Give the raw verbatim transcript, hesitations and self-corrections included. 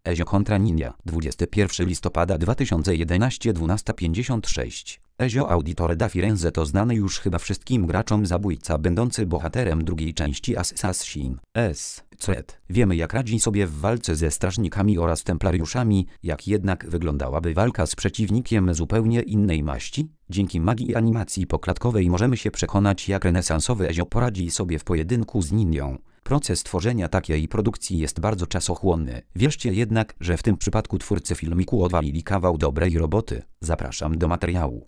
Ezio kontra Ninja. dwudziestego pierwszego listopada dwa tysiące jedenastego, dwunasta pięćdziesiąt sześć. Ezio Auditore da Firenze to znany już chyba wszystkim graczom zabójca będący bohaterem drugiej części Assassin's Creed. Wiemy, jak radzi sobie w walce ze strażnikami oraz templariuszami, jak jednak wyglądałaby walka z przeciwnikiem zupełnie innej maści? Dzięki magii animacji poklatkowej możemy się przekonać, jak renesansowy Ezio poradzi sobie w pojedynku z ninją. Proces tworzenia takiej produkcji jest bardzo czasochłonny. Wierzcie jednak, że w tym przypadku twórcy filmiku odwalili kawał dobrej roboty. Zapraszam do materiału.